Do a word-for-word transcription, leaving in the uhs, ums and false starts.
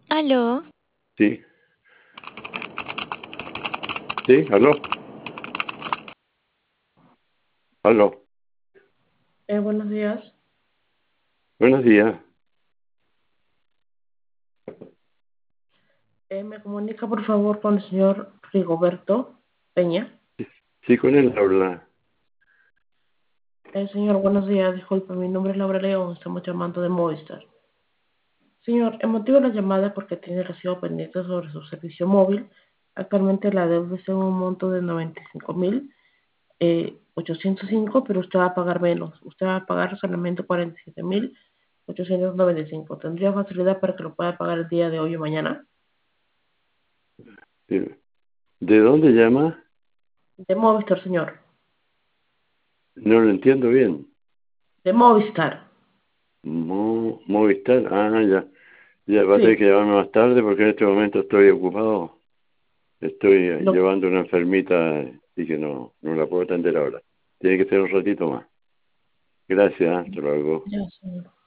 Aló, Sí, sí, aló, aló. Eh, buenos días. Buenos días. Eh, ¿me comunica por favor con el señor Rigoberto Peña? Sí, con él habla. Eh, señor, buenos días. Disculpe, mi nombre es Laura León. Estamos llamando de Movistar. Señor, el motivo de la llamada es porque tiene recibo pendiente sobre su servicio móvil. Actualmente la deuda es en un monto de noventa y cinco mil eh, ochocientos cinco, pero usted va a pagar menos. Usted va a pagar solamente cuarenta y siete mil ochocientos noventa y cinco. ¿Tendría facilidad para que lo pueda pagar el día de hoy o mañana? Sí. ¿De dónde llama? De Movistar, señor. No lo entiendo bien. De Movistar. Mo- Movistar. Ah, ya. Ya va a tener Sí. que llamarme más tarde porque en este momento estoy ocupado. Estoy eh, Lo, llevando una enfermita y que no, no la puedo atender ahora. Tiene que ser un ratito más. Gracias, hasta luego. ya, señor.